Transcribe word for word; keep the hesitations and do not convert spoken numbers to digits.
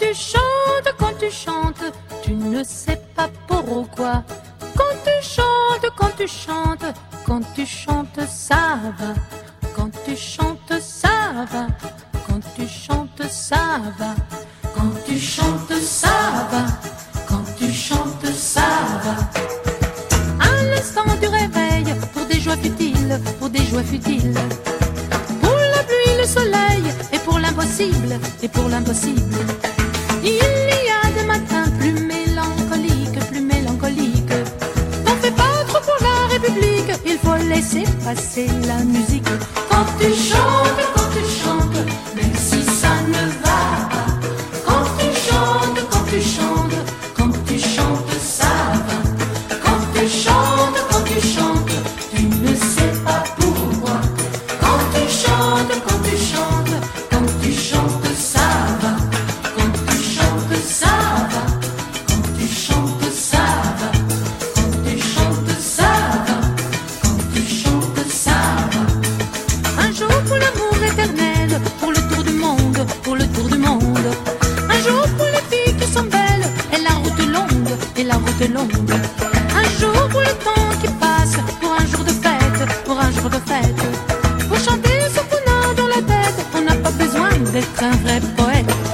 tu chantes, quand tu chantes, tu ne sais pas pourquoi. Quand tu chantes, quand tu chantes, quand tu chantes, ça va. Quand tu chantes, ça va. Quand tu chantes, ça va. Quand tu chantes, ça va. Quand tu chantes, ça va. À l'instant du réveil, pour des joies futiles, pour des joies futiles. Pour la pluie, le soleil, et pour l'impossible, et pour l'impossible. Il y a des matins plus mélancoliques, plus mélancoliques. N'en fais pas trop pour la République, il faut laisser passer la musique. Quand tu chantes, quand tu chantes, même si ça ne va pas. Quand tu chantes, quand tu chantes, quand tu chantes, ça va. Quand tu chantes, quand tu chantes, tu ne sais pas pourquoi. Quand tu chantes, quand tu chantes, quand tu chantes, ça va. Quand tu chantes, ça va. Quand tu chantes, ça va. Quand tu chantes, ça va. Quand tu chantes, ça va. Un jour pour l'amour éternel, pour le tour du monde, pour le tour du monde. Un jour pour les filles qui sont belles, et la route longue, et la route longue. Un jour pour le temps qui passe, pour un jour de fête, pour un jour de fête. Pour chanter ce qu'on a dans la tête, on n'a pas besoin d'être un vrai poète.